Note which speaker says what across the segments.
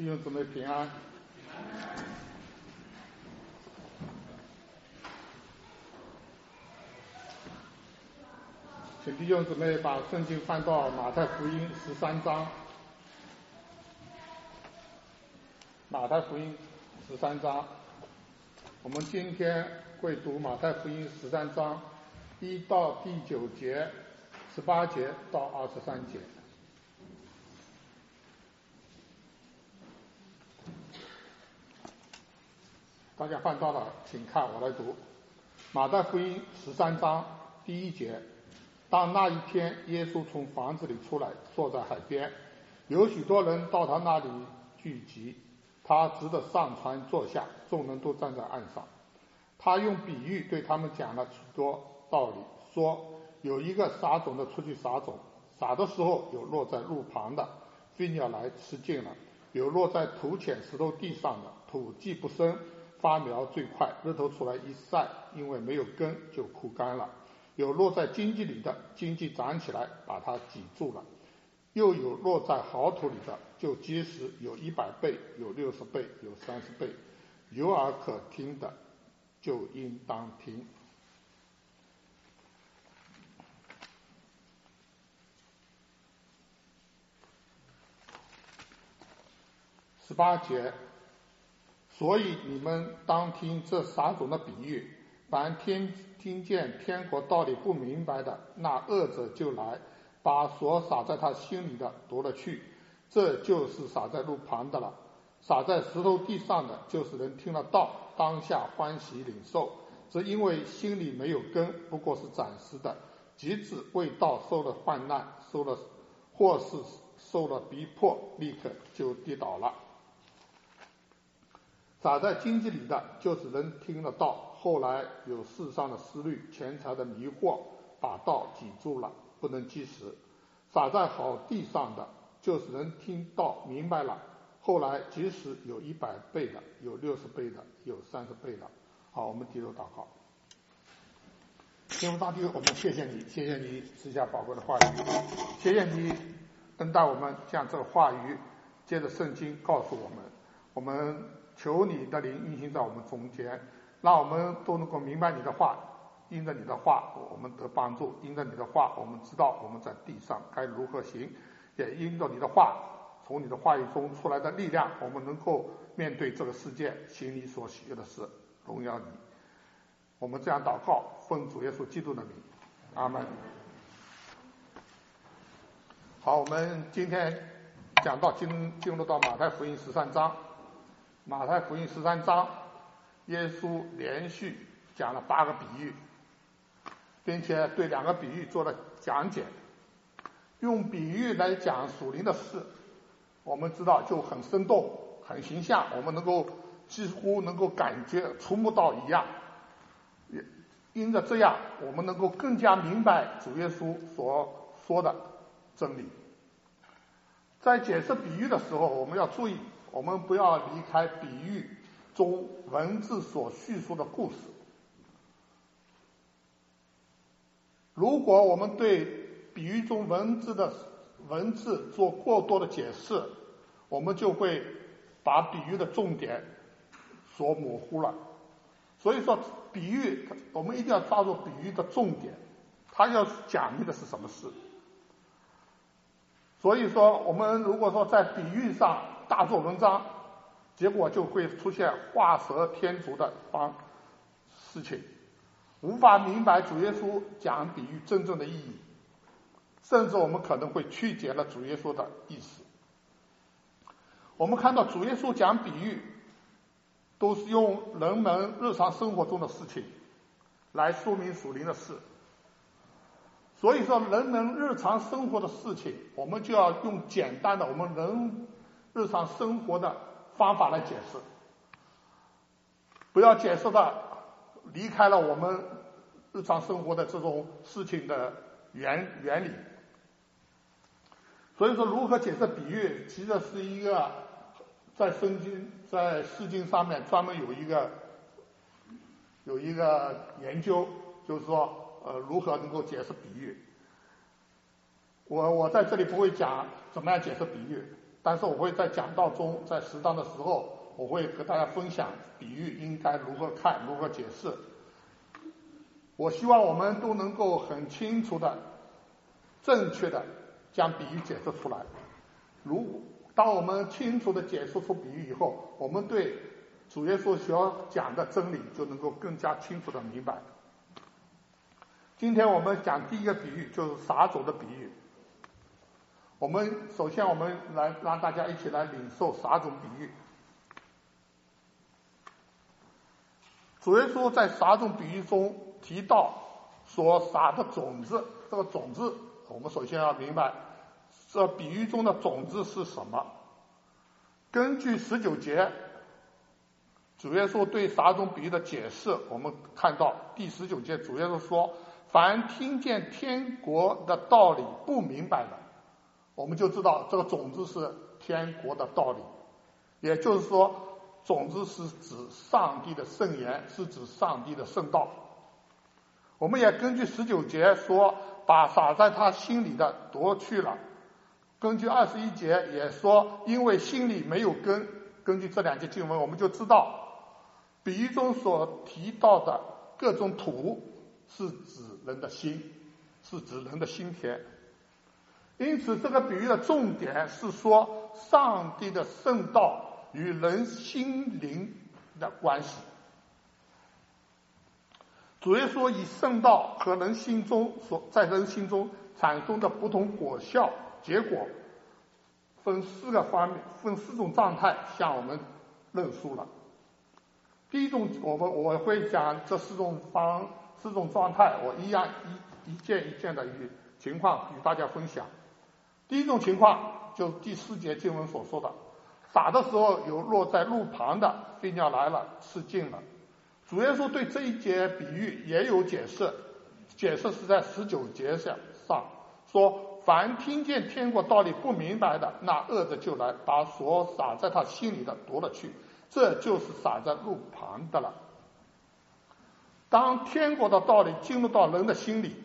Speaker 1: 弟兄姊妹平安。请弟兄姊妹把圣经翻到马太福音13章。马太福音13章，我们今天会读马太福音13章1到第9节、18节到23节。大家翻到了，请看我来读。马太福音13章第1节，当那一天，耶稣从房子里出来，坐在海边，有许多人到他那里聚集，他只得上船坐下，众人都站在岸上。他用比喻对他们讲了许多道理，说有一个撒种的出去撒种，撒的时候有落在路旁的，飞鸟来吃尽了；有落在土浅石头地上的，土既不深，发苗最快，日头出来一晒，因为没有根就枯干了；有落在荆棘里的，荆棘长起来把它挤住了；又有落在好土里的，就结实，有100倍，有60倍，有30倍。有耳可听的，就应当听。18节，所以你们当听这撒种的比喻。凡听见天国道理不明白的，那恶者就来，把所撒在他心里的夺了去。这就是撒在路旁的了。撒在石头地上的，就是人听了道，当下欢喜领受，只因为心里没有根，不过是暂时的，及至为道受了患难，或是受了逼迫，立刻就跌倒了。撒在荆棘里的，就是人听了道，后来有世上的思虑、钱财的迷惑，把道挤住了，不能积实。撒在好地上的，就是人听道明白了，后来即使有100倍的，有60倍的，有30倍的。好，我们低头祷告。天父上帝，我们谢谢你，谢谢你赐下宝贵的话语，谢谢你恩待我们，将这个话语借着圣经告诉我们。我们求你的灵运行在我们中间，让我们都能够明白你的话，因着你的话我们得帮助，因着你的话我们知道我们在地上该如何行，也因着你的话，从你的话语中出来的力量，我们能够面对这个世界，行你所喜悦的事，荣耀你。我们这样祷告，奉主耶稣基督的名，阿们。好，我们今天讲到进入到马太福音13章。马太福音13章，耶稣连续讲了8个比喻，并且对2个比喻做了讲解。用比喻来讲属灵的事，我们知道就很生动、很形象，我们几乎能够感觉触摸到一样。因着这样，我们能够更加明白主耶稣所说的真理。在解释比喻的时候，我们要注意，我们不要离开比喻中文字所叙述的故事。如果我们对比喻中文字做过多的解释，我们就会把比喻的重点所模糊了。所以说比喻，我们一定要抓住比喻的重点，它要讲明的是什么事。所以说我们如果说在比喻上大做文章，结果就会出现画蛇添足的事情，无法明白主耶稣讲比喻真正的意义，甚至我们可能会曲解了主耶稣的意思。我们看到主耶稣讲比喻都是用人们日常生活中的事情来说明属灵的事，所以说人们日常生活的事情，我们就要用简单的我们人日常生活的方法来解释，不要解释的离开了我们日常生活的这种事情的原理。所以说如何解释比喻，其实是一个在释经上面专门有一个研究，就是说如何能够解释比喻。我在这里不会讲怎么样解释比喻， 但是我会在讲道中，在适当的时候，我会和大家分享比喻应该如何看，如何解释。我希望我们都能够很清楚的、正确的将比喻解释出来。当我们清楚的解释出比喻以后，我们对主耶稣所讲的真理就能够更加清楚的明白。今天我们讲第一个比喻，就是撒种的比喻。首先我们来让大家一起来领受撒种比喻。主耶稣在撒种比喻中提到所撒的种子，这个种子我们首先要明白，这比喻中的种子是什么。根据19节主耶稣对撒种比喻的解释，我们看到第19节主耶稣说，凡听见天国的道理不明白的，我们就知道这个种子是天国的道理，也就是说种子是指上帝的圣言，是指上帝的圣道。我们也根据19节说，把撒在他心里的夺去了。根据21节也说，因为心里没有根。根据这两节经文，我们就知道比喻中所提到的各种土是指人的心，是指人的心田。因此这个比喻的重点是说上帝的圣道与人心灵的关系。主耶稣以圣道和人心中在人心中产生的不同果效结果，分4个方面，分4种状态向我们论述了。第一种，我会讲这4种状态，我一件一件的情况与大家分享。第一种情况就是第4节经文所说的，撒的时候有落在路旁的，飞鸟来了吃尽了。主耶稣对这一节比喻也有解释，解释是在19节上说，凡听见天国道理不明白的，那恶者就来，把所撒在他心里的夺了去，这就是撒在路旁的了。当天国的道理进入到人的心里，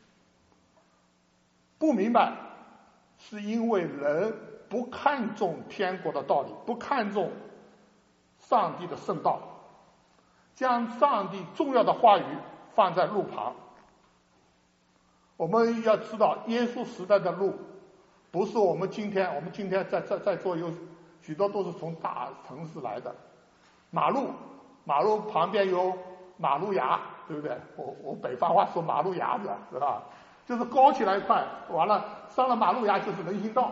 Speaker 1: 不明白，是因为人不看重天国的道理，不看重上帝的圣道，将上帝重要的话语放在路旁。我们要知道，耶稣时代的路不是我们今天在座有许多都是从大城市来的。马路旁边有马路牙，对不对？我北方话说马路牙子，是吧？就是高起来一块，完了上了马路牙就是人行道。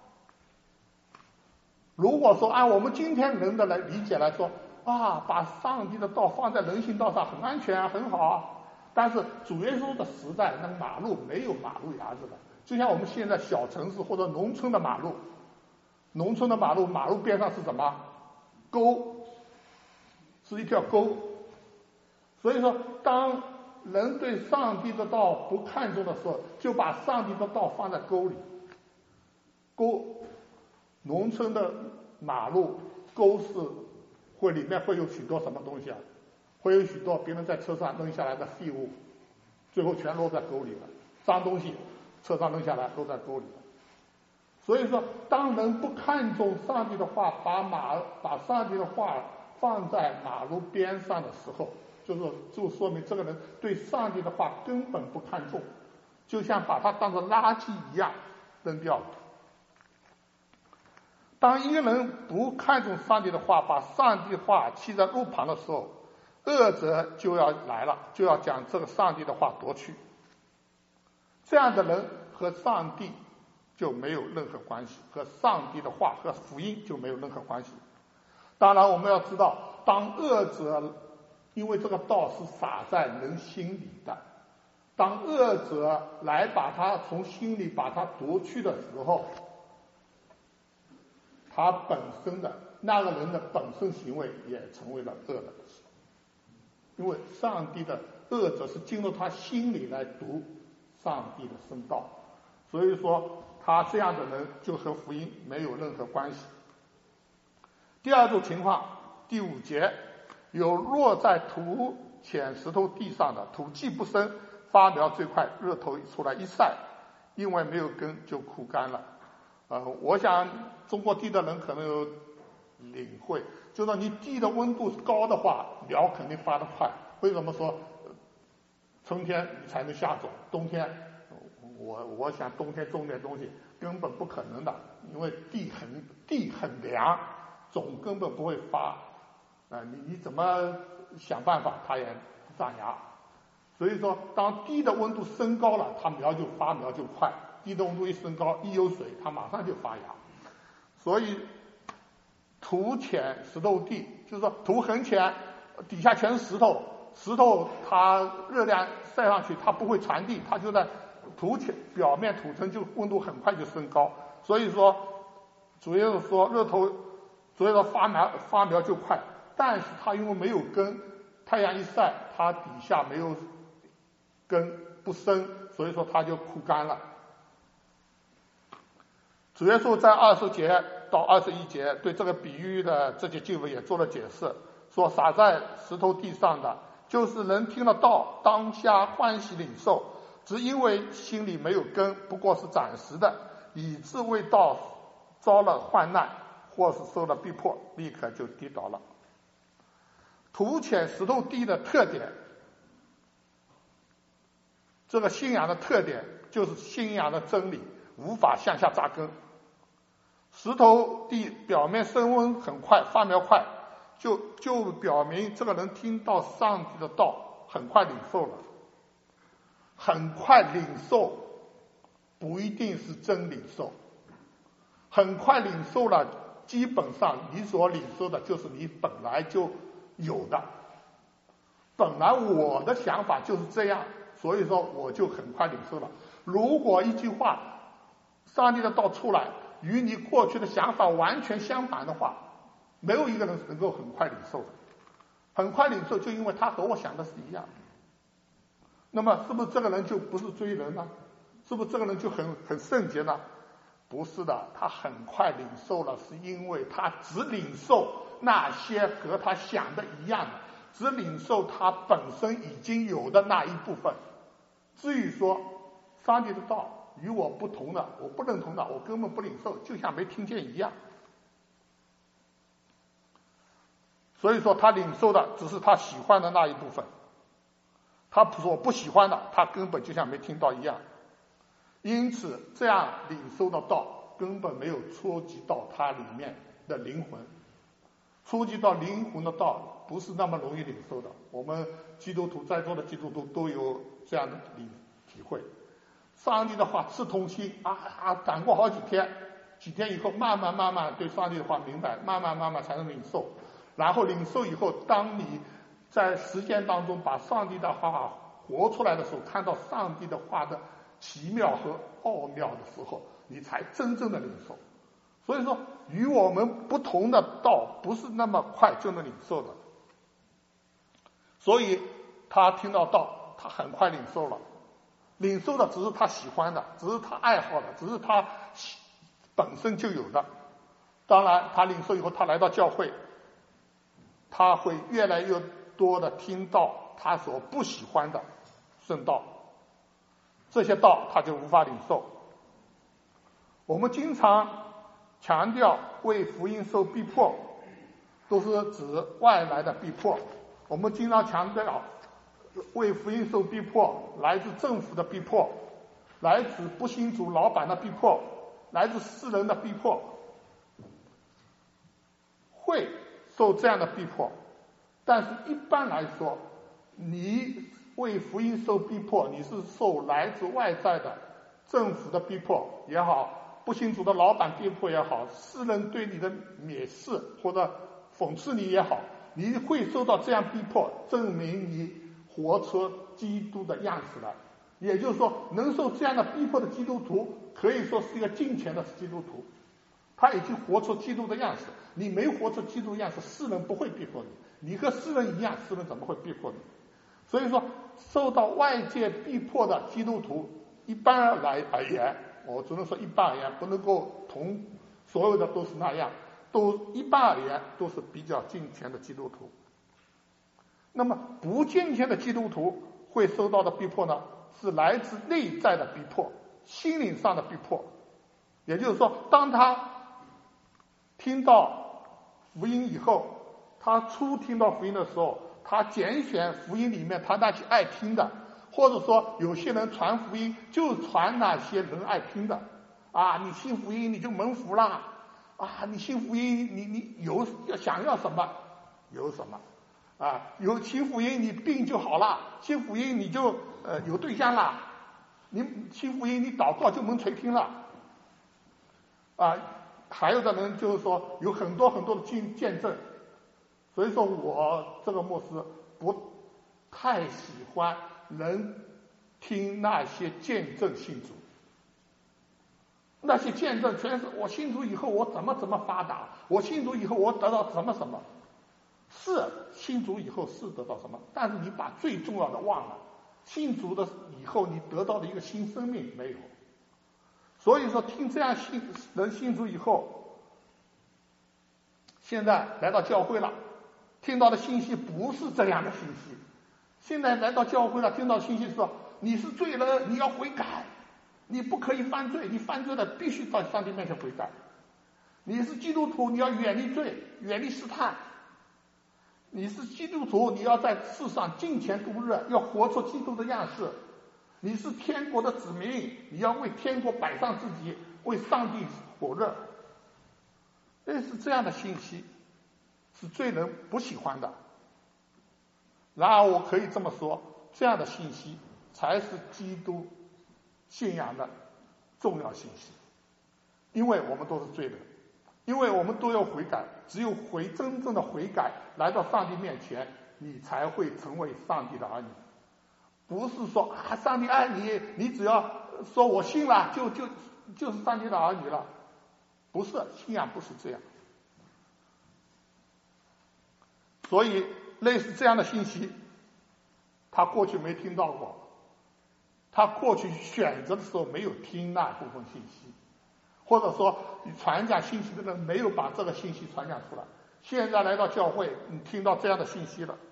Speaker 1: 如果说按我们今天人的理解来说，把上帝的道放在人行道上很安全啊，很好啊。但是主耶稣的时代，那个马路没有马路牙子的，就像我们现在小城市或者农村的马路，马路边上是什么？沟，是一条沟。所以说，当人对上帝的道不看重的时候，就把上帝的道放在沟里。农村的马路沟里面会有许多什么东西啊？会有许多别人在车上扔下来的废物，最后全落在沟里了。脏东西车上扔下来落在沟里了。所以说，当人不看重上帝的话，把上帝的话放在马路边上的时候，就说明这个人对上帝的话根本不看重，就像把它当作垃圾一样扔掉了。当一个人不看重上帝的话，把上帝的话弃在路旁的时候，恶者就要来了，就要将这个上帝的话夺去。这样的人和上帝就没有任何关系，和上帝的话和福音就没有任何关系。当然我们要知道，当恶者，因为这个道是撒在人心里的，当恶者来把他从心里把他夺去的时候，他本身的那个人的本身行为也成为了恶的事。因为上帝的恶者是进入他心里来读上帝的圣道，所以说他这样的人就和福音没有任何关系。第二种情况，第5节，有落在土浅石头地上的，土既不深，发苗最快，日头出来一晒，因为没有根就枯干了。 我想中过地的人可能有领会，就说你地的温度高的话，苗肯定发得快。为什么说春天才能下种，冬天我想冬天种点东西根本不可能的，因为地很凉，种根本不会发。你怎么想办法它也不长芽。所以说当地的温度升高了，它苗就快。地的温度一升高，一有水，它马上就发芽。所以土浅石头地，就是说土很浅，底下全是石头，石头它热量晒上去，它不会传递，它就在土浅表面土层就温度很快就升高。所以说主要是说所以说发苗就快，但是它因为没有根，太阳一晒，它底下没有根不生，所以说它就枯干了。主耶稣在20节到21节对这个比喻的这些经文也做了解释，说撒在石头地上的，就是人听了道，当下欢喜领受，只因为心里没有根，不过是暂时的，以致为道遭了患难，或是受了逼迫，立刻就跌倒了。土浅石头地的特点，这个信仰的特点就是信仰的真理无法向下扎根。石头地表面升温很快，发苗快，就表明这个人听到上帝的道很快领受了。很快领受不一定是真领受，很快领受了，基本上你所领受的就是你本来就有的，本来我的想法就是这样，所以说我就很快领受了。如果一句话上帝的道出来与你过去的想法完全相反的话，没有一个人能够很快领受的。很快领受就因为他和我想的是一样。那么是不是这个人就不是罪人呢？是不是这个人就很圣洁呢？不是的，他很快领受了，是因为他只领受那些和他想的一样的，只领受他本身已经有的那一部分。至于说上帝的道与我不同的，我不认同的，我根本不领受，就像没听见一样。所以说他领受的只是他喜欢的那一部分，他所不喜欢的他根本就像没听到一样。因此这样领受的道根本没有触及到他里面的灵魂，触及到灵魂的道不是那么容易领受的。我们基督徒，在座的基督徒都有这样的体会。上帝的话刺痛心赶过好几天以后，慢慢对上帝的话明白，慢慢才能领受。然后领受以后，当你在实践当中把上帝的话活出来的时候，看到上帝的话的奇妙和奥妙的时候，你才真正的领受。所以说与我们不同的道不是那么快就能领受的。所以他听到道，他很快领受了。领受的只是他喜欢的，只是他爱好的，只是他本身就有的。当然他领受以后，他来到教会，他会越来越多的听到他所不喜欢的圣道，这些道他就无法领受。我们经常强调为福音受逼迫，都是指外来的逼迫。我们经常强调为福音受逼迫，来自政府的逼迫，来自不信主老板的逼迫，来自世人的逼迫，会受这样的逼迫。但是一般来说，你为福音受逼迫，你是受来自外在的政府的逼迫也好，不信主的老板逼迫也好，世人对你的蔑视或者讽刺你也好，你会受到这样逼迫，证明你活出基督的样子来。也就是说，能受这样的逼迫的基督徒可以说是一个敬虔的基督徒，他已经活出基督的样子。你没活出基督的样子，世人不会逼迫你，你和世人一样，世人怎么会逼迫你？所以说受到外界逼迫的基督徒，一般而言，我只能说一般而言，不能够同所有的都是那样，一般而言都是比较敬虔的基督徒。那么不敬虔的基督徒会受到的逼迫呢，是来自内在的逼迫，心灵上的逼迫。 也就是说，当他听到福音以后，他初听到福音的时候，他拣选福音里面他那些爱听的，或者说有些人传福音就传那些人爱听的啊，你信福音你就蒙福了啊，你信福音你有想要什么有什么啊，有信福音你病就好了，信福音你就有对象了，你信福音你祷告就蒙垂听了啊，还有的人就是说有很多很多的见证，所以说我这个牧师不太喜欢人听那些见证信主，那些见证全是我信主以后我怎么发达，我信主以后我得到什么什么，是信主以后是得到什么，但是你把最重要的忘了，信主的以后你得到的一个新生命没有。所以说听这样人信主以后，现在来到教会了，听到的信息不是这样的信息，现在来到教会了，听到信息说你是罪人，你要悔改，你不可以犯罪，你犯罪了必须到上帝面前悔改，你是基督徒，你要远离罪，远离试探，你是基督徒，你要在世上敬虔度日，要活出基督的样式，你是天国的子民，你要为天国摆上自己，为上帝火热。类似这样的信息是罪人不喜欢的。然而我可以这么说，这样的信息才是基督信仰的重要信息，因为我们都是罪人，因为我们都要悔改，只有真正的悔改来到上帝面前，你才会成为上帝的儿女。不是说啊，上帝爱你，你只要说我信了，就是上帝的儿女了。不是，信仰不是这样。所以类似这样的信息，他过去没听到过，他过去选择的时候没有听那部分信息，或者说你传讲信息的人没有把这个信息传讲出来。现在来到教会，你听到这样的信息了，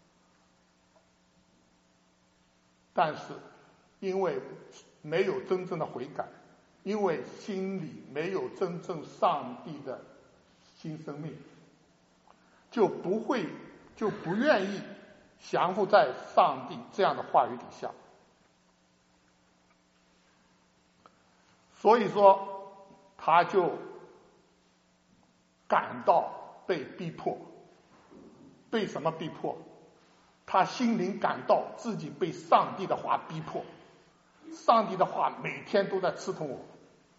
Speaker 1: 但是因为没有真正的悔改，因为心里没有真正上帝的新生命，就不愿意降服在上帝这样的话语底下。所以说他就感到被逼迫。被什么逼迫？他心灵感到自己被上帝的话逼迫，上帝的话每天都在刺痛我。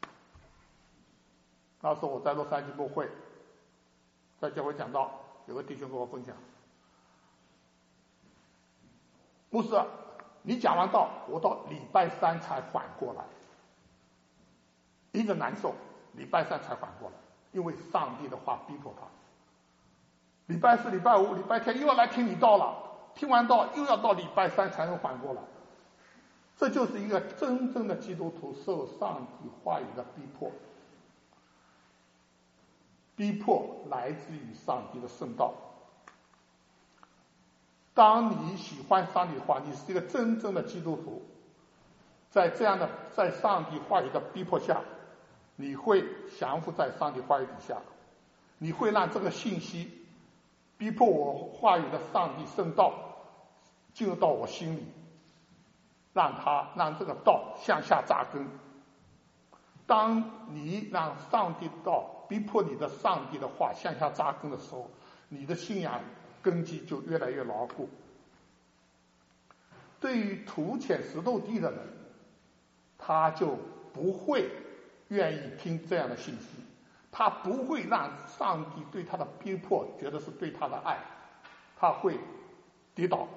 Speaker 1: 那时候我在洛杉矶牧会，在教会讲道，有个弟兄跟我分享，牧师，你讲完道，我到礼拜三才缓过来，一直难受，礼拜三才缓过来，因为上帝的话逼迫他。礼拜四、礼拜五、礼拜天又要来听你道了，听完道又要到礼拜三才能缓过来。这就是一个真正的基督徒受上帝话语的逼迫。逼迫来自于上帝的圣道。当你喜欢上帝的话，你是一个真正的基督徒，在上帝话语的逼迫下，你会降服在上帝话语底下，你会让这个信息逼迫我话语的上帝圣道进入到我心里，让这个道向下扎根。当你让上帝的道逼迫你的上帝的话向下扎根的时候，你的信仰根基就越来越牢固。对于土浅石头地的人，他就不会愿意听这样的信息，他不会让上帝对他的逼迫觉得是对他的爱，他会跌倒。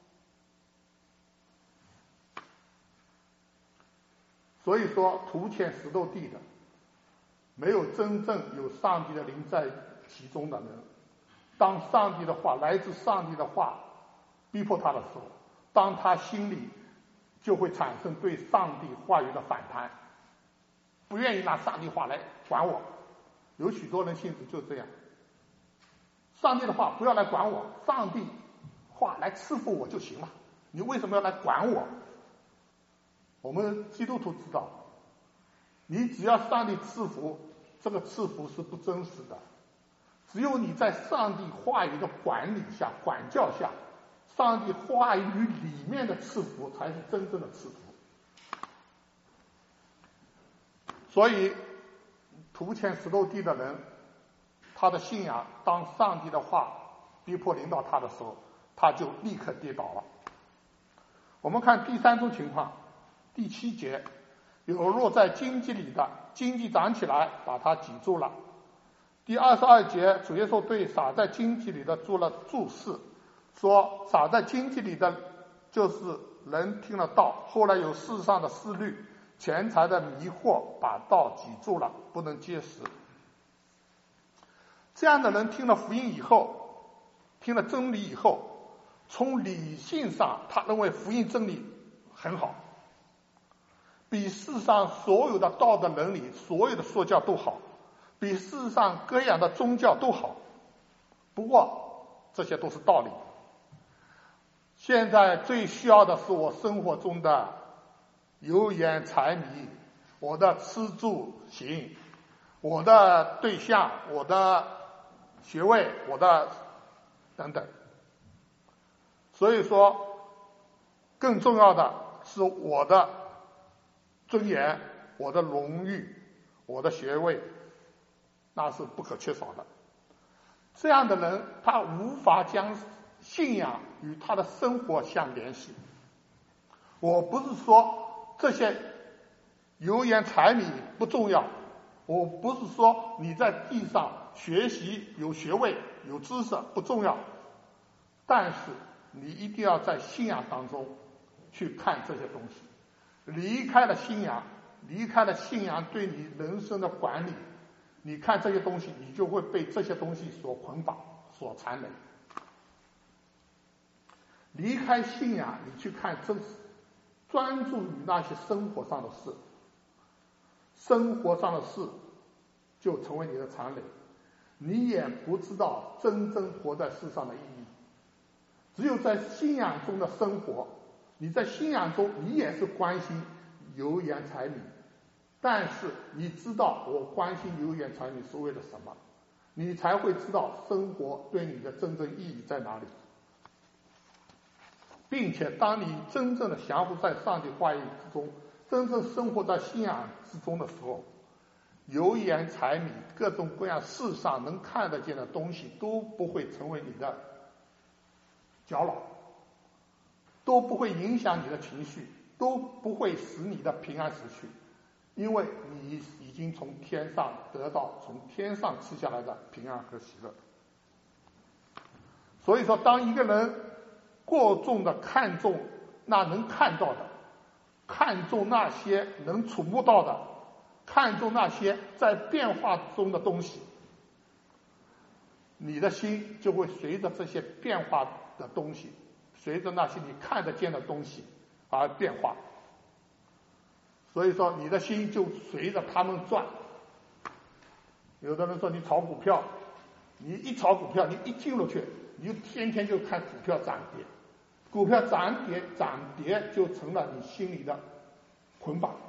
Speaker 1: 所以说土浅石头地的，没有真正有上帝的灵在其中的人，当上帝的话来自上帝的话逼迫他的时候，当他心里就会产生对上帝话语的反弹，不愿意拿上帝话来管我。有许多人性质就这样，上帝的话不要来管我，上帝话来赐福我就行了，你为什么要来管我？我们基督徒知道， 你只要上帝赐福，这个赐福是不真实的。只有你在上帝话语的管理下、管教下，上帝话语里面的赐福才是真正的赐福。所以图欠石头地的人，他的信仰当上帝的话逼迫领导他的时候，他就立刻跌倒了。我们看第三种情况，第7节，有落在荆棘里的，荆棘长起来把它挤住了。第22节，主耶稣对撒在荆棘里的做了注释，说撒在荆棘里的就是人听了道，后来有世上的思虑、钱财的迷惑，把道挤住了，不能结实。这样的人听了福音以后，听了真理以后，从理性上他认为福音真理很好，比世上所有的道德伦理、所有的说教都好，比世上各样的宗教都好。不过这些都是道理。现在最需要的是我生活中的油盐柴米，我的吃住行，我的对象，我的学位，我的等等。所以说更重要的是我的尊严，我的荣誉，我的学位，那是不可缺少的。这样的人他无法将信仰与他的生活相联系。我不是说这些油盐柴米不重要，我不是说你在地上学习有学位有知识不重要，但是你一定要在信仰当中去看这些东西。离开了信仰，离开了信仰对你人生的管理，你看这些东西，你就会被这些东西所捆绑、所缠累。离开信仰，你去看真实，专注于那些生活上的事，生活上的事就成为你的缠累，你也不知道真正活在世上的意义。只有在信仰中的生活，你在信仰中你也是关心油盐柴米，但是你知道我关心油盐柴米是为了什么，你才会知道生活对你的真正意义在哪里。并且当你真正的降服在上帝话语之中，真正生活在信仰之中的时候，油盐柴米各种各样世上能看得见的东西都不会成为你的搅扰，都不会影响你的情绪，都不会使你的平安失去，因为你已经从天上得到从天上赐下来的平安和喜乐。所以说当一个人过重的看重那能看到的，看重那些能触摸到的，看重那些在变化中的东西，你的心就会随着这些变化的东西，随着那些你看得见的东西而变化。所以说你的心就随着他们转。有的人说你炒股票，你一炒股票，你一进入去，你就天天就看股票涨跌，股票涨跌就成了你心里的捆绑。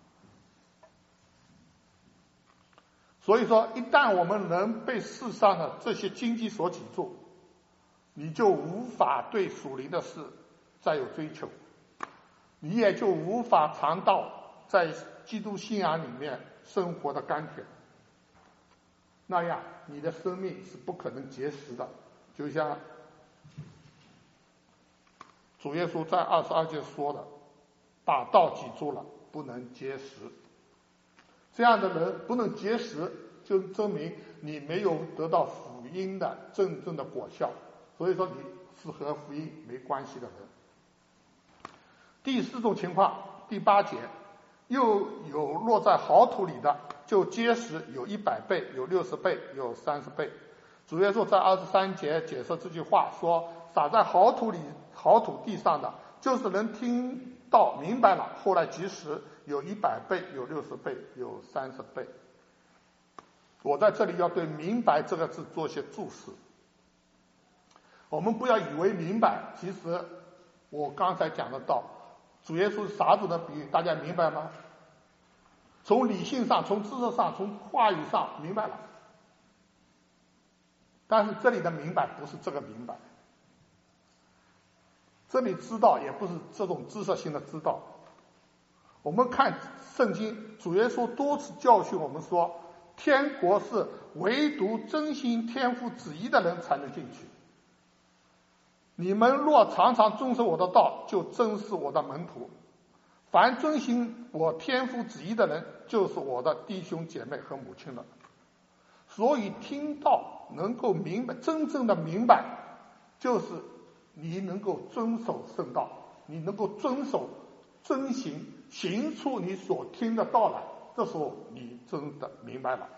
Speaker 1: 所以说一旦我们能被世上的这些经济所挤住，你就无法对属灵的事再有追求，你也就无法尝到在基督信仰里面生活的甘甜，那样你的生命是不可能结实的。就像主耶稣在22节说的，把道挤住了，不能结实。这样的人不能结实，就证明你没有得到福音的真正的果效，所以说你是和福音没关系的人。第4种情况，第8节，又有落在好土里的，就结实，有100倍，有60倍，有30倍。主耶稣在23节解释这句话说，撒在好土地上的，就是能听到明白了，后来即使有100倍，有60倍，有30倍。我在这里要对明白这个字做些注释。我们不要以为明白，其实我刚才讲的道，主耶稣撒种的比喻大家明白吗？ 从理性上、从知识上、从话语上明白了。但是这里的明白不是这个明白，这里知道也不是这种知识性的知道。我们看圣经，主耶稣多次教训我们说，天国是唯独真心天父旨意的人才能进去。你们若常常遵守我的道，就真是我的门徒。凡遵行我天父旨意的人，就是我的弟兄姐妹和母亲了。所以听到能够明白，真正的明白，就是你能够遵守圣道，你能够遵守遵行，行出你所听的道来，这时候你真的明白了。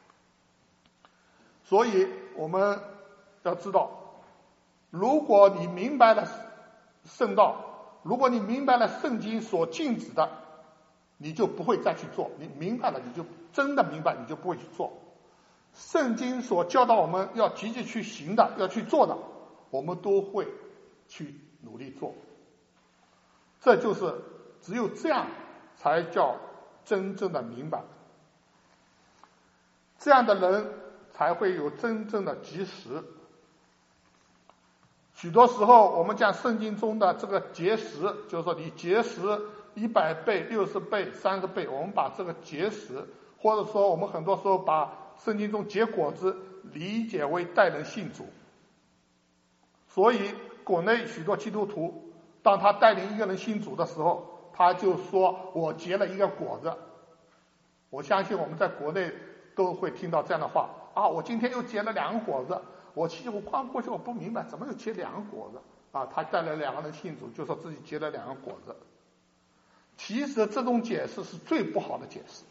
Speaker 1: 所以我们要知道，如果你明白了圣道，如果你明白了圣经所禁止的，你就不会再去做。你明白了，你就真的明白，你就不会去做。圣经所教导我们要积极去行的，要去做的，我们都会去努力做。这就是只有这样才叫真正的明白，这样的人才会有真正的结识。许多时候我们讲圣经中的这个结识，就是说你结识100倍、60倍、30倍，我们把这个结识，或者说我们很多时候把圣经中结果子理解为带人信主。所以国内许多基督徒，当他带领一个人信主的时候，他就说我结了一个果子。我相信我们在国内都会听到这样的话啊，我今天又结了2个果子，我逛过去我不明白怎么又结2个果子啊，他带了2个人信主，就说自己结了2个果子。其实这种解释是最不好的解释，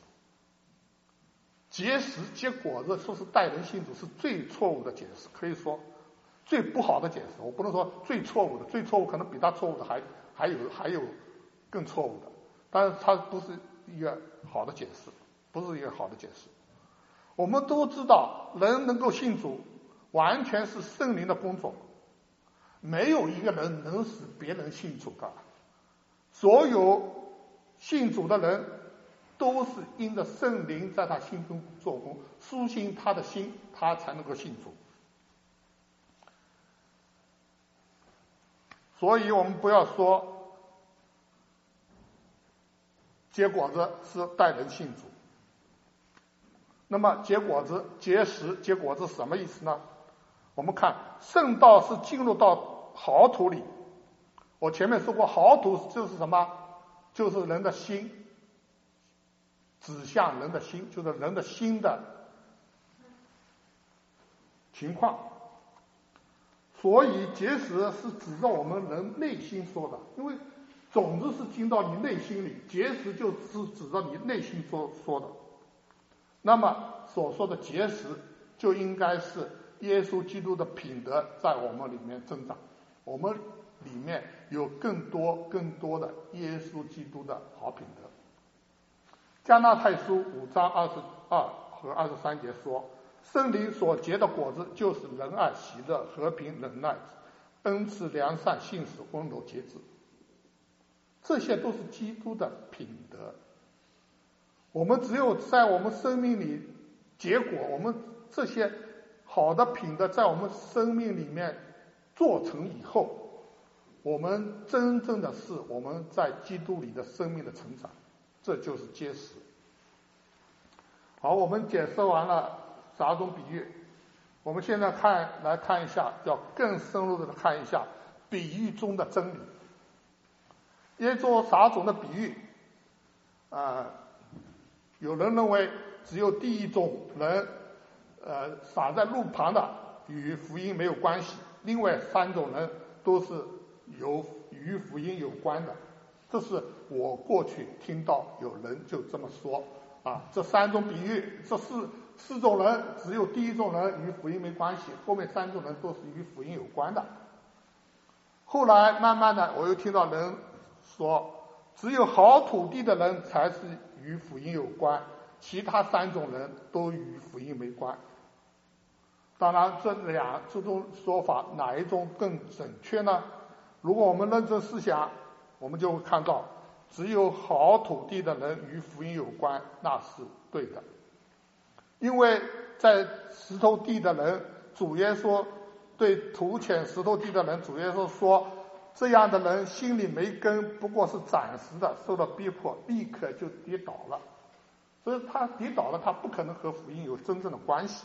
Speaker 1: 结果子说是带人信主是最错误的解释，可以说最不好的解释。我不能说最错误的，最错误可能比他错误的还有更错误的，但是它不是一个好的解释，不是一个好的解释。我们都知道人能够信主完全是圣灵的工作，没有一个人能使别人信主的，所有信主的人都是因着圣灵在他心中做工，苏醒他的心，他才能够信主。所以我们不要说结果子是带人信主。那么结果子、结实、结果子什么意思呢？我们看圣道是进入到好土里。我前面说过，好土就是什么？就是人的心，指向人的心，就是人的心的情况。所以结实是指着我们人内心说的，因为种子是进到你内心里，结实就是指着你内心说的。那么所说的结实就应该是耶稣基督的品德在我们里面增长，我们里面有更多的耶稣基督的好品德。加拉太书5章22和23节说，圣灵所结的果子就是仁爱、喜乐、和平、忍耐、恩慈、良善、信实、温柔、节制，这些都是基督的品德。我们只有在我们生命里结果，我们这些好的品德在我们生命里面做成以后，我们真正的是我们在基督里的生命的成长，这就是结实。好，我们解释完了撒种比喻，我们现在来看一下，要更深入的看一下比喻中的真理。耶稣撒种的比喻有人认为只有第一种人撒在路旁的与福音没有关系，另外3种人都是与福音有关的。这是我过去听到有人就这么说这3种比喻，这四种人只有第一种人与福音没关系，后面3种人都是与福音有关的。后来慢慢的我又听到人说，只有好土地的人才是与福音有关，其他3种人都与福音没关。当然这种说法哪一种更准确呢？如果我们认真思想，我们就会看到只有好土地的人与福音有关，那是对的。因为在石头地的人，主耶稣对土浅石头地的人，主耶稣说，这样的人心里没根，不过是暂时的，受到逼迫，立刻就跌倒了。所以他跌倒了，他不可能和福音有真正的关系。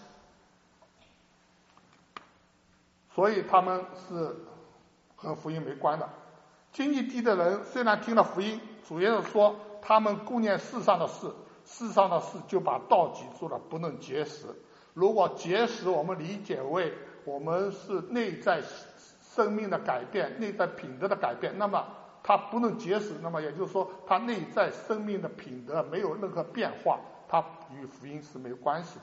Speaker 1: 所以他们是和福音没关的。经济地的人虽然听了福音，主耶稣说他们顾念世上的事，世上的事就把道记住了，不能结识。如果结识我们理解为我们是内在生命的改变，内在品德的改变，那么他不能结识，那么也就是说他内在生命的品德没有任何变化，他与福音是没有关系的。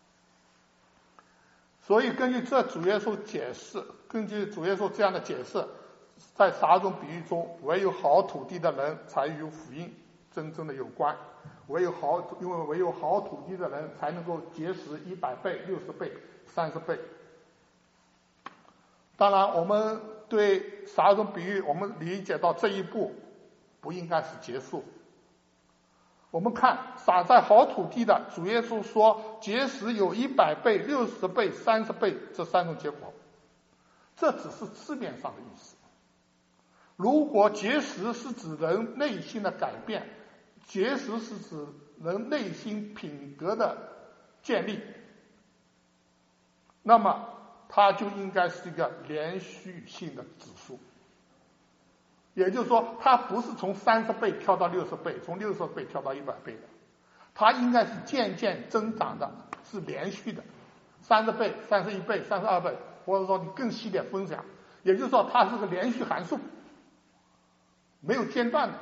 Speaker 1: 所以根据这主耶稣解释，根据主耶稣这样的解释，在撒种比喻中，唯有好土地的人才与福音真正的有关。因为唯有好土地的人才能够结识100倍、60倍、30倍。当然，我们对撒种比喻，我们理解到这一步不应该是结束。我们看撒在好土地的，主耶稣说结识有100倍、60倍、30倍这3种结果，这只是字面上的意思。如果结识是指人内心的改变，结识是指人内心品德的建立，那么它就应该是一个连续性的指数。也就是说，它不是从30倍跳到60倍，从60倍跳到100倍的，它应该是渐渐增长的，是连续的，30倍、31倍、32倍，或者说你更细点分享，也就是说它是个连续函数，没有间断的，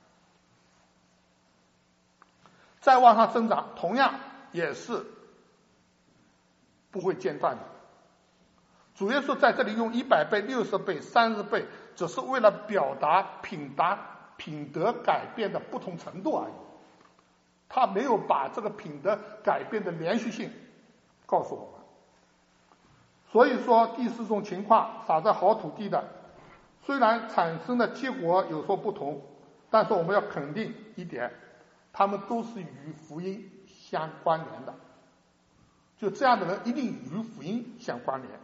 Speaker 1: 再往上增长，同样也是不会间断的。主耶稣在这里用100倍、60倍、30倍，只是为了表达品德改变的不同程度而已，他没有把这个品德改变的连续性告诉我们。所以说第4种情况，撒在好土地的，虽然产生的结果有所不同，但是我们要肯定一点，他们都是与福音相关联的，就这样的人一定与福音相关联，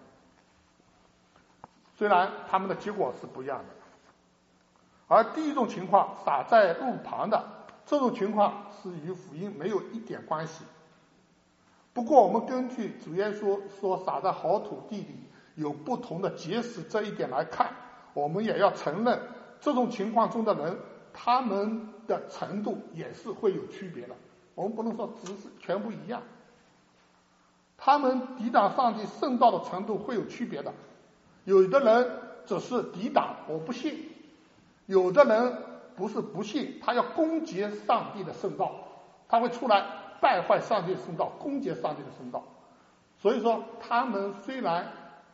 Speaker 1: 虽然他们的结果是不一样的。而第1种情况，撒在路旁的，这种情况是与福音没有一点关系。不过我们根据主耶稣说撒在好土地里有不同的结识这一点来看，我们也要承认这种情况中的人，他们的程度也是会有区别的，我们不能说只是全部一样，他们抵挡上帝圣道的程度会有区别的。有的人只是抵挡，我不信；有的人不是不信，他要攻击上帝的圣道，他会出来败坏上帝的圣道，攻击上帝的圣道。所以说他们虽然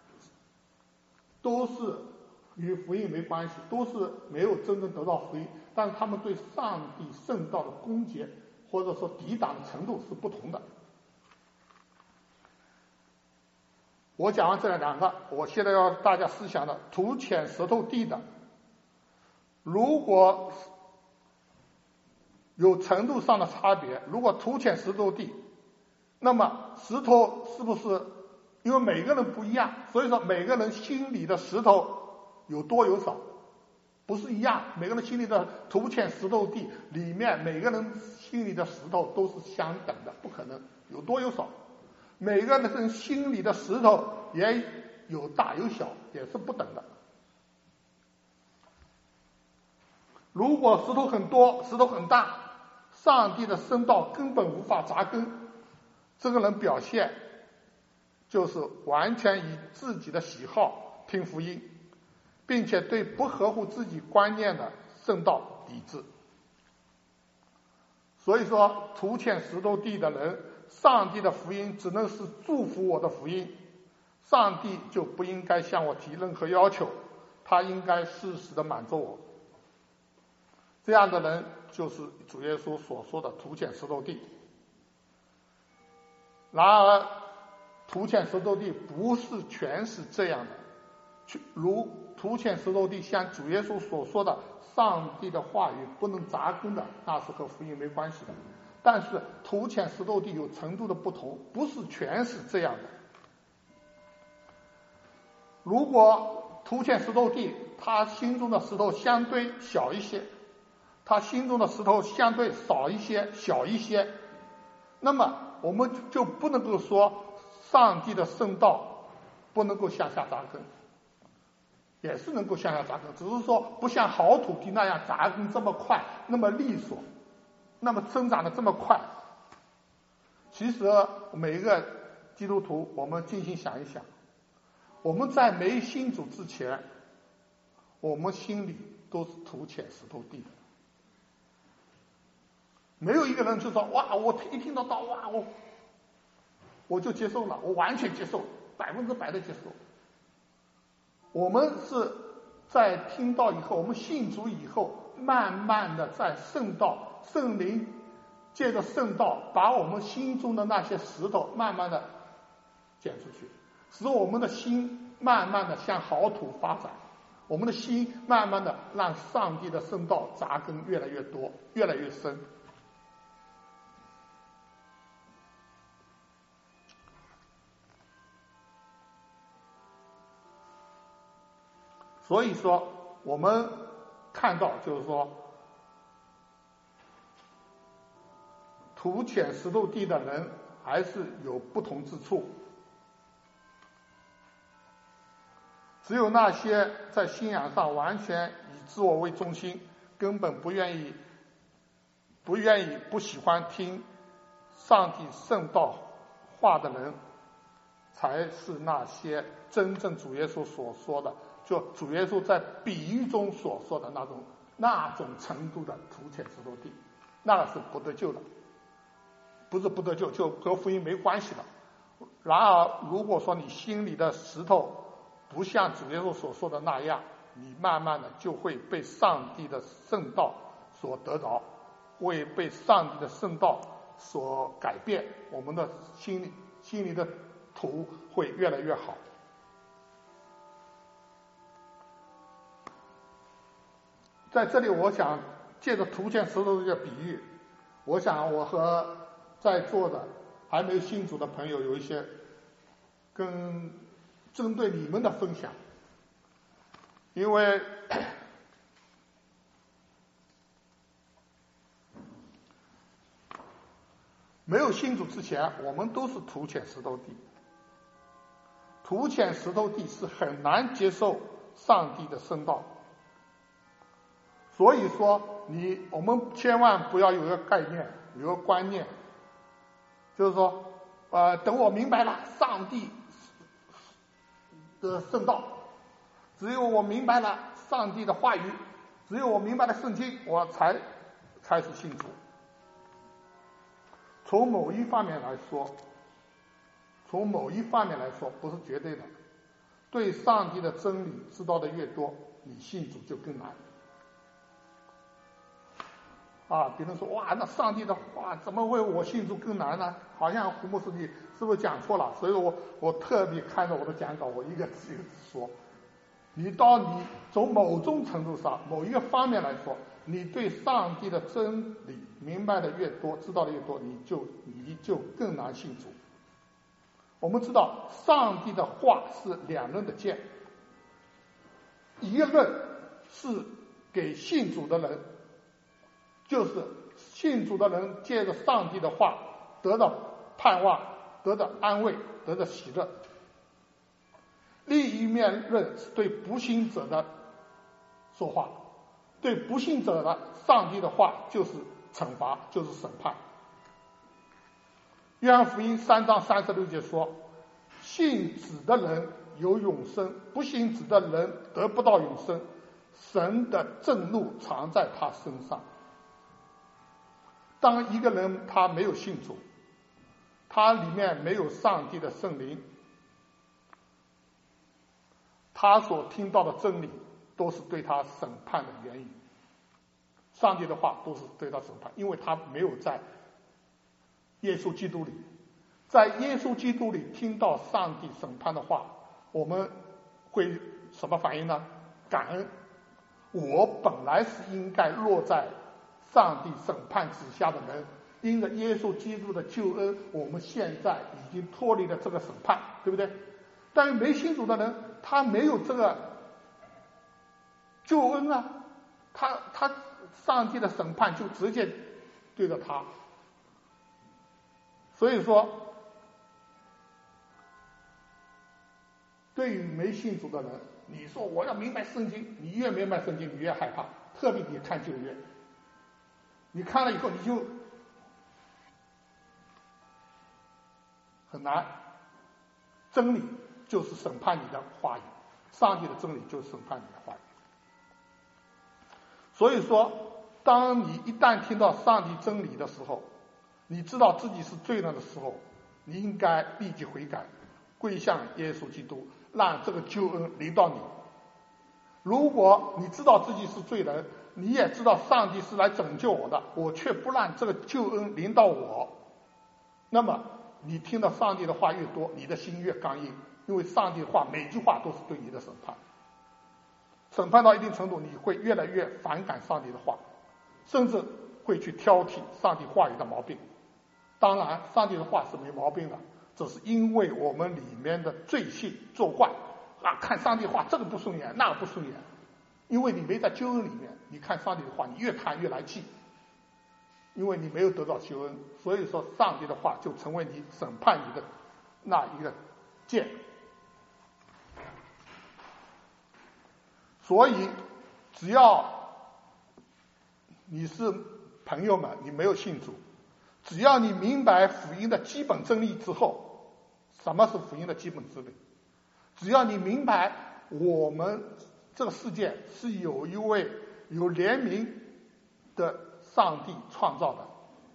Speaker 1: 都是与福音没关系，都是没有真正得到福音，但是他们对上帝圣道的攻击或者说抵挡的程度是不同的。我讲完这2个，我现在要大家思想的土浅石头地的，如果有程度上的差别，如果土浅石头地，那么石头是不是因为每个人不一样，所以说每个人心里的石头有多有少，不是一样，每个人心里的土浅石头地里面，每个人心里的石头都是相等的，不可能有多有少。每个人心里的石头也有大有小，也是不等的。如果石头很多，石头很大，上帝的圣道根本无法扎根，这个人表现就是完全以自己的喜好听福音，并且对不合乎自己观念的圣道抵制。所以说土浅石头地的人，上帝的福音只能是祝福我的福音，上帝就不应该向我提任何要求，他应该适时的满足我。这样的人就是主耶稣所说的土浅石头地。然而土浅石头地不是全是这样的， 如土浅石头地，像主耶稣所说的上帝的话语不能扎根的，那是和福音没关系的。但是土浅石头地有程度的不同，不是全是这样的。如果土浅石头地他心中的石头相对小一些，他心中的石头相对少一些、小一些，那么我们就不能够说上帝的圣道不能够向下扎根，也是能够向下扎根，只是说不像好土地那样扎根这么快，那么利索，那么增长的这么快。其实每一个基督徒，我们静心想一想，我们在没信主之前，我们心里都是土浅石头地的。没有一个人就说哇，我一听到道哇，我就接受了，我完全接受，100%的接受。我们是在听到以后，我们信主以后，慢慢的在圣道、圣灵借着圣道，把我们心中的那些石头慢慢的捡出去，使我们的心慢慢的向好土发展，我们的心慢慢的让上帝的圣道扎根越来越多，越来越深。所以说我们看到就是说土浅石头地的人还是有不同之处，只有那些在信仰上完全以自我为中心，根本不喜欢听上帝圣道话的人，才是那些真正主耶稣所说的，就主耶稣在比喻中所说的那种程度的土浅石头地，那是不得救的，不是不得救，就和福音没关系的。然而如果说你心里的石头不像主耶稣所说的那样，你慢慢的就会被上帝的圣道所得着，会被上帝的圣道所改变，我们的心里的土会越来越好。在这里我想借着土浅石头这个比喻，我想我和在座的还没有信主的朋友有一些针对你们的分享。因为没有信主之前，我们都是土浅石头地，土浅石头地是很难接受上帝的圣道。所以说我们千万不要有一个概念，有一个观念，就是说等我明白了上帝的圣道，只有我明白了上帝的话语，只有我明白了圣经，我才开始信主。从某一方面来说不是绝对的，对上帝的真理知道的越多，你信主就更难。别人说哇，那上帝的话怎么会我信主更难呢？好像胡牧师你是不是讲错了？所以我特别看着我的讲稿，我一个字一个字说，你从某种程度上某一个方面来说，你对上帝的真理明白的越多，知道的越多，你就更难信主。我们知道上帝的话是两刃的剑，一刃是给信主的人，就是信主的人借着上帝的话得到盼望，得到安慰，得到喜乐。另一面刃是对不信者的说话，对不信者的上帝的话就是惩罚，就是审判。约翰福音3章36节说，信子的人有永生，不信子的人得不到永生，神的震怒藏在他身上。当一个人他没有信主，他里面没有上帝的圣灵，他所听到的真理都是对他审判的原因，上帝的话都是对他审判，因为他没有在耶稣基督里听到上帝审判的话，我们会什么反应呢？感恩。我本来是应该落在上帝审判之下的人，因着耶稣基督的救恩，我们现在已经脱离了这个审判，对不对？但是没信主的人，他没有这个救恩啊，他上帝的审判就直接对着他。所以说，对于没信主的人，你说我要明白圣经，你越明白圣经，你越害怕。特别你看旧约，你看了以后你就很难。真理就是审判你的话语，上帝的真理就是审判你的话语。所以说，当你一旦听到上帝真理的时候，你知道自己是罪人的时候，你应该立即悔改，归向耶稣基督，让这个救恩临到你。如果你知道自己是罪人，你也知道上帝是来拯救我的，我却不让这个救恩临到我，那么你听到上帝的话越多，你的心越刚硬，因为上帝的话每句话都是对你的审判。审判到一定程度，你会越来越反感上帝的话，甚至会去挑剔上帝话语的毛病。当然，上帝的话是没毛病的，只是因为我们里面的罪性作怪啊，看上帝话这个不顺眼，那个不顺眼。因为你没在救恩里面，你看上帝的话，你越看越来气，因为你没有得到救恩，所以说上帝的话就成为你审判你的那一个剑。所以，只要你是朋友们，你没有信主，只要你明白福音的基本真理之后，什么是福音的基本真理？只要你明白我们这个世界是有一位有怜悯的上帝创造的，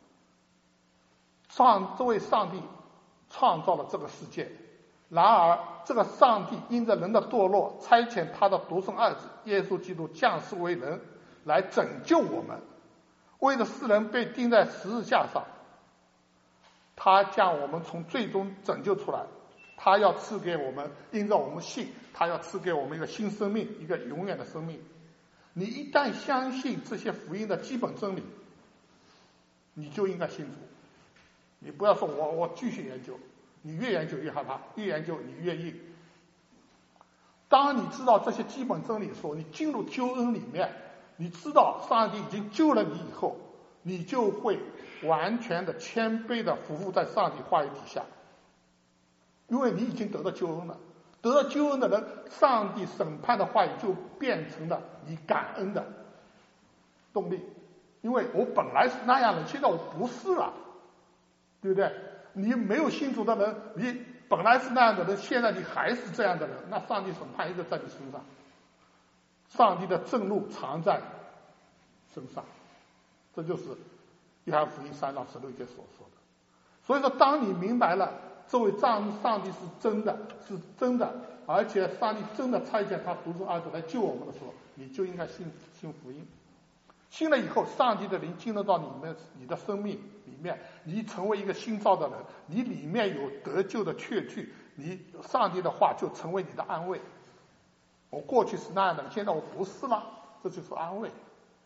Speaker 1: 这位上帝创造了这个世界，然而这个上帝因着人的堕落，差遣他的独生儿子耶稣基督降世为人，来拯救我们。为了世人被钉在十字架上，他将我们从罪中拯救出来，他要赐给我们，因着我们信，他要赐给我们一个新生命，一个永远的生命。你一旦相信这些福音的基本真理，你就应该信主。你不要说我继续研究，你越研究越害怕，越研究你越硬。当你知道这些基本真理的时候，你进入救恩里面，你知道上帝已经救了你以后，你就会完全的谦卑的服务在上帝话语底下，因为你已经得到救恩了。得到救恩的人，上帝审判的话语就变成了你感恩的动力，因为我本来是那样的，现在我不是了，对不对？你没有信主的人，你本来是那样的人，现在你还是这样的人，那上帝审判一直在你身上，上帝的震怒藏在身上，这就是约翰福音3章16节所说的。所以说，当你明白了这位上帝是真的，而且上帝真的差遣他独生儿子来救我们的时候，你就应该信福音。信了以后，上帝的灵进入到你的生命里面，你成为一个新造的人，你里面有得救的确据，上帝的话就成为你的安慰。我过去是那样的，现在我不是了，这就是安慰。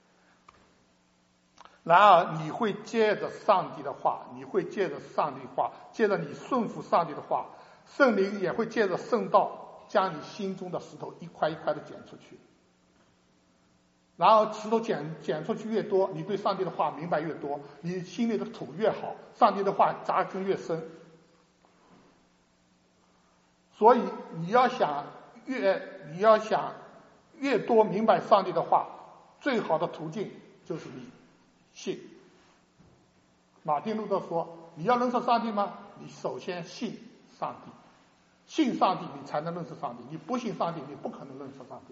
Speaker 1: 然而你会借着上帝的话，借着你顺服上帝的话，圣灵也会借着圣道将你心中的石头一块一块的剪出去。然后石头剪出去越多，你对上帝的话明白越多，你心里的土越好，上帝的话扎根越深。所以你要想越多明白上帝的话，最好的途径就是你信。马丁路德说，你要认识上帝吗？你首先信上帝，信上帝你才能认识上帝，你不信上帝你不可能认识上帝。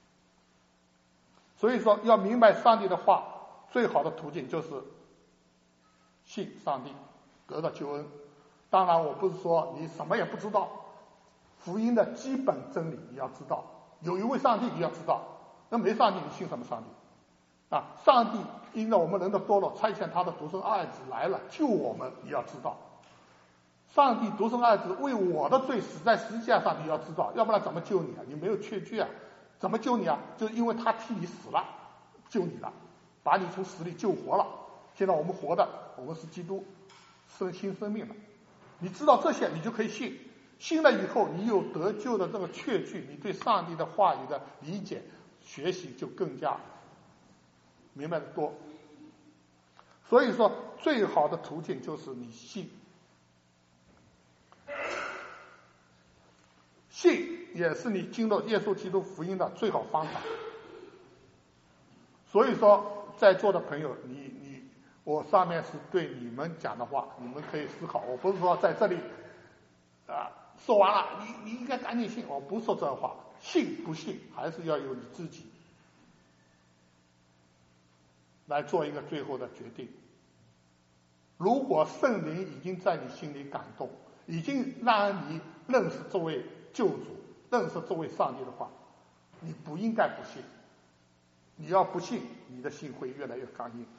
Speaker 1: 所以说，要明白上帝的话，最好的途径就是信上帝，得到救恩。当然，我不是说你什么也不知道，福音的基本真理你要知道，有一位上帝你要知道，那没上帝你信什么上帝？啊，上帝因着我们人的堕落，差遣他的独生儿子来了救我们，你要知道。 上帝独生爱子为我的罪死在十字架上，你要知道，要不然怎么救你啊？你没有确据啊，怎么救你啊？就是因为他替你死了，救你了，把你从死里救活了。现在我们活的，我们是基督生新生命了。你知道这些，你就可以信。信了以后，你有得救的这个确据，你对上帝的话语的理解、学习就更加明白的多。所以说，最好的途径就是你信。信也是你进入耶稣基督福音的最好方法。所以说，在座的朋友，我上面是对你们讲的话，你们可以思考。我不是说在这里说完了，你应该赶紧信，我不说这话。信不信，还是要由你自己来做一个最后的决定。如果圣灵已经在你心里感动，已经让你认识这位救主，认识这位上帝的话，你不应该不信。你要不信，你的心会越来越刚硬。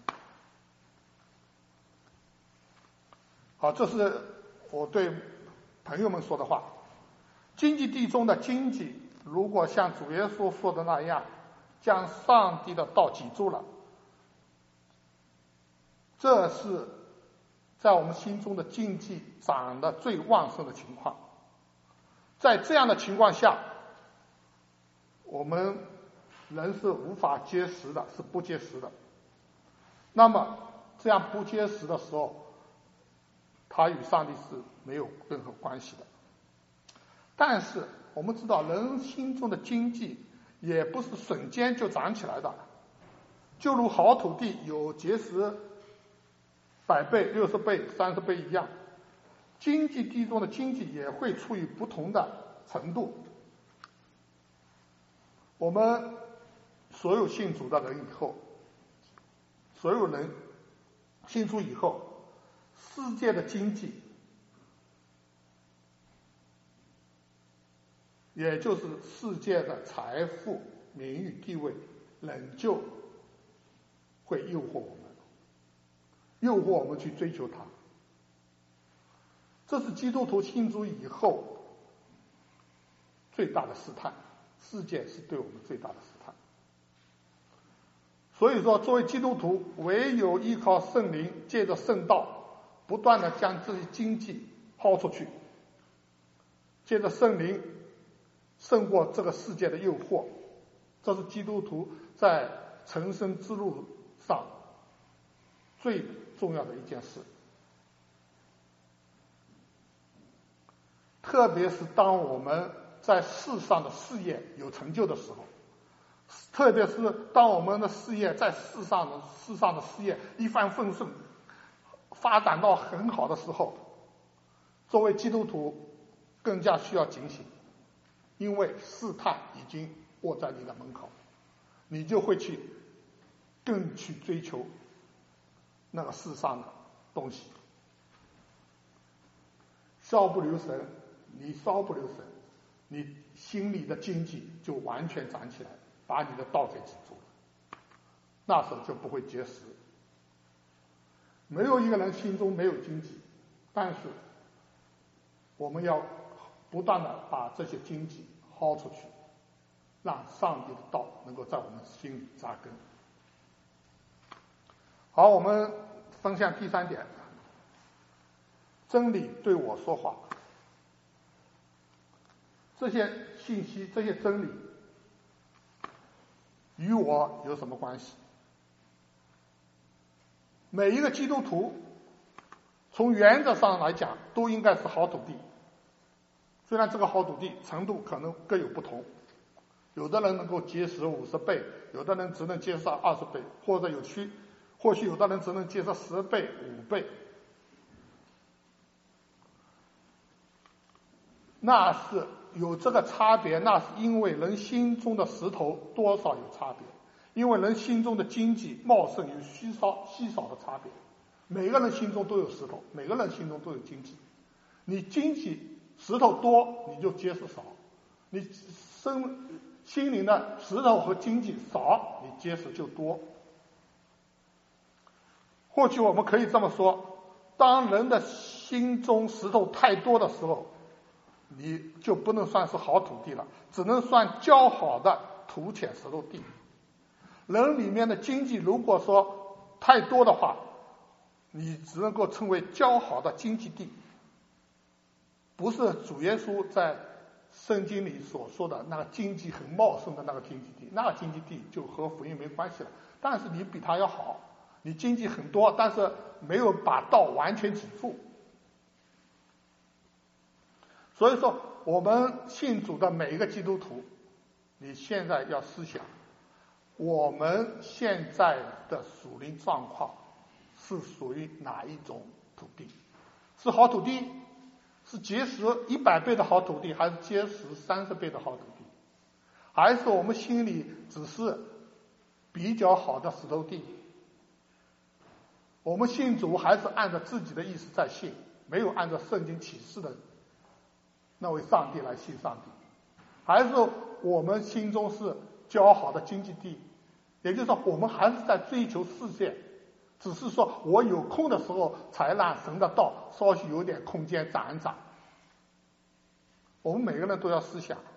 Speaker 1: 好，这是我对朋友们说的话。经济地中的经济，如果像主耶稣说的那样，将上帝的道记住了，这是在我们心中的经济长得最旺盛的情况。在这样的情况下，我们人是无法结识的，是不结识的。那么这样不结识的时候，他与上帝是没有任何关系的。但是我们知道，人心中的经济也不是瞬间就长起来的，就如好土地有结实100倍、60倍、30倍一样，经济地中的经济也会处于不同的程度。我们所有信主的人以后，所有人信主以后，世界的经济，也就是世界的财富、名誉、地位，仍旧会诱惑我们去追求它。这是基督徒信主以后最大的试探，世界是对我们最大的试探。所以说，作为基督徒，唯有依靠圣灵，借着圣道，不断的将这些经济抛出去，借着圣灵胜过这个世界的诱惑，这是基督徒在成圣之路上最重要的一件事。特别是当我们在世上的事业有成就的时候，特别是当我们的事业在世上的事业一帆风顺，发展到很好的时候，作为基督徒更加需要警醒，因为试探已经握在你的门口，你就会更去追求那个世上的东西。稍不留神，你心里的经济就完全长起来，把你的道给止住了，那时候就不会结识。没有一个人心中没有经济，但是我们要不断的把这些经济薅出去，让上帝的道能够在我们心里扎根。好，我们分享第3点，真理对我说话。这些信息，这些真理与我有什么关系？每一个基督徒从原则上来讲都应该是好土地，虽然这个好土地程度可能各有不同，有的人能够结实50倍，有的人只能结实20倍，或许有的人只能结实10倍、5倍。那是有这个差别，那是因为人心中的石头多少有差别，因为人心中的经济茂盛与稀少的差别。每个人心中都有石头，每个人心中都有经济。你经济石头多，你就结实少；你心灵的石头和经济少，你结实就多。或许我们可以这么说，当人的心中石头太多的时候，你就不能算是好土地了，只能算较好的土浅石头地。人里面的经济如果说太多的话，你只能够称为较好的经济地，不是主耶稣在圣经里所说的那个经济很茂盛的那个经济地，那个经济地就和福音没关系了。但是你比他要好，你经济很多，但是没有把道完全挤住。所以说，我们信主的每一个基督徒，你现在要思想，我们现在的属灵状况是属于哪一种土地？是好土地？是结实100倍的好土地，还是结实30倍的好土地？还是我们心里只是比较好的石头地？我们信主还是按照自己的意思在信，没有按照圣经启示的那位上帝来信上帝？还是我们心中是较好的经济地？也就是说，我们还是在追求世界，只是说我有空的时候才让神的道稍许有点空间长一长。我们每个人都要思想，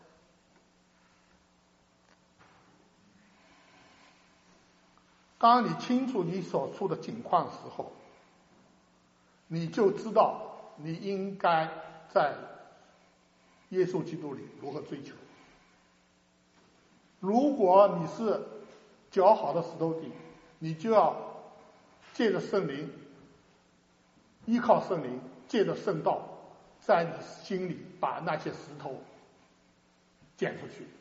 Speaker 1: 当你清楚你所处的境况时候，你就知道你应该在耶稣基督里如何追求。如果你是较好的石头地，你就要借着圣灵，依靠圣灵，借着圣道，在你心里把那些石头捡出去，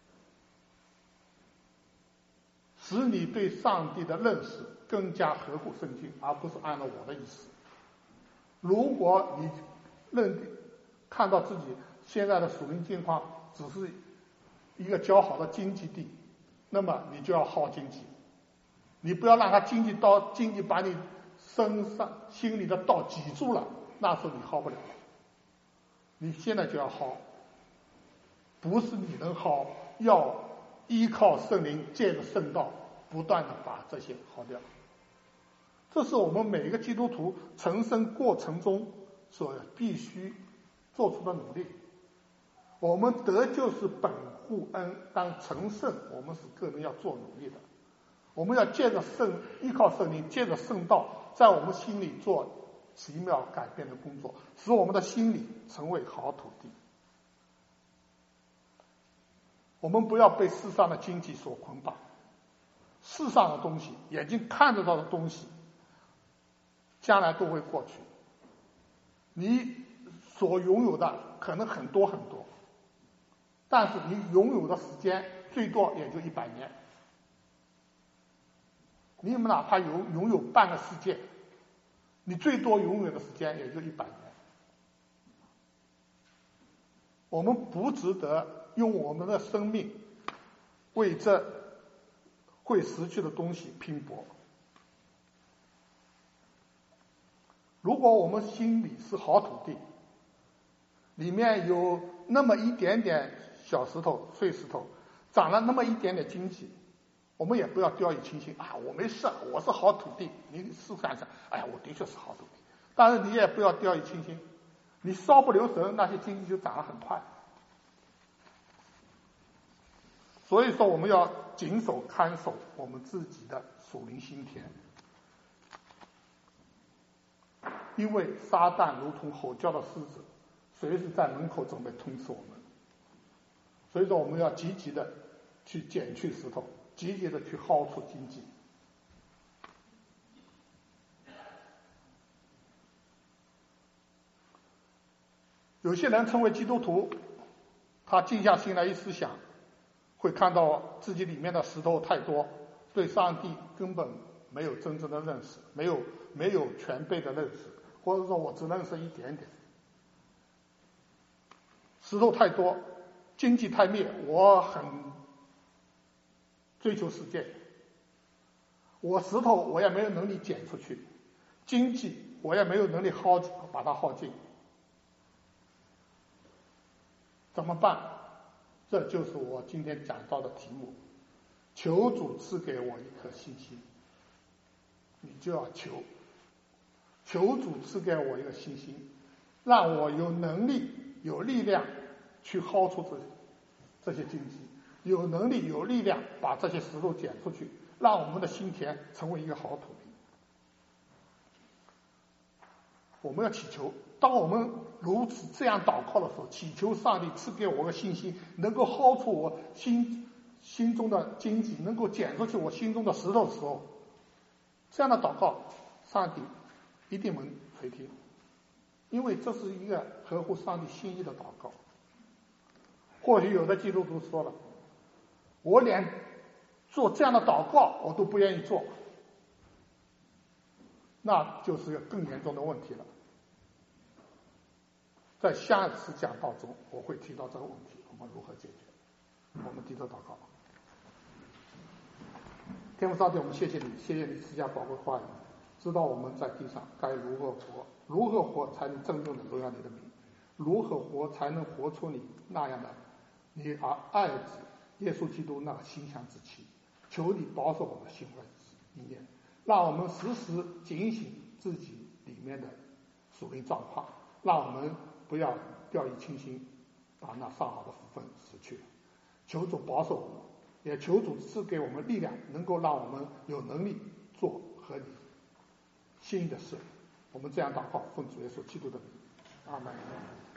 Speaker 1: 使你对上帝的认识更加合乎圣经，而不是按照我的意思。如果你看到自己现在的属灵境况只是一个较好的经济地，那么你就要好经济，你不要让他经济把你身上心里的道挤住了，那时候你好不了。你现在就要好，不是你能好，要依靠圣灵，借着圣道不断的把这些好掉。这是我们每一个基督徒成圣过程中所必须做出的努力。我们得救是本乎恩，当成圣我们是个人要做努力的。我们要借着依靠圣灵，借着圣道，在我们心里做奇妙改变的工作，使我们的心里成为好土地。我们不要被世上的经济所捆绑，世上的东西，眼睛看得到的东西，将来都会过去。你所拥有的可能很多很多，但是你拥有的时间最多也就100年。你们哪怕拥有半个世界，你最多拥有的时间也就100年。我们不值得用我们的生命为这会失去的东西拼搏。如果我们心里是好土地，里面有那么一点点小石头、碎石头，长了那么一点点经济，我们也不要掉以轻心啊！我没事，我是好土地。你试看看，哎呀，我的确是好土地。但是你也不要掉以轻心，你稍不留神，那些经济就长得很快。所以说，我们要谨守看守我们自己的属灵心田，因为撒旦如同吼叫的狮子，随时在门口准备吞噬我们。所以说，我们要积极的去捡去石头，积极的去薅出经济。有些人成为基督徒，他静下心来一思想，会看到自己里面的石头太多，对上帝根本没有真正的认识，没有全备的认识，或者说我只认识一点点。石头太多，经济太灭，我很追求世界，我石头我也没有能力捡出去，经济我也没有能力把它耗尽，怎么办？这就是我今天讲到的题目，求主赐给我一颗信心。你就要求， 求主赐给我一个信心，让我有能力、有力量去薅出这些荆棘，有能力、有力量把这些石头捡出去，让我们的心田成为一个好土地。我们要祈求，当我们如此这样祷告的时候，祈求上帝赐给我个信心，能够薅出我心中的荆棘，能够捡出去我心中的石头的时候，这样的祷告，上帝一定能垂听，因为这是一个合乎上帝心意的祷告。或许有的基督徒说了，我连做这样的祷告我都不愿意做，那就是一个更严重的问题了。在下一次讲道中我会提到这个问题，我们如何解决。我们低头祷告。天父上帝，我们谢谢你，谢谢你赐下宝贵话语，知道我们在地上该如何活，如何活才能真正的荣耀你的名，如何活才能活出你那样的你爱子耶稣基督那馨香之气。求你保守我们心怀意念，让我们时时警醒自己里面的属灵状况，让我们不要掉以轻心，把那上好的福分失去了。求主保守我们，也求主赐给我们力量，能够让我们有能力做合你心意的事。我们这样祷告，奉主耶稣基督的名，阿门。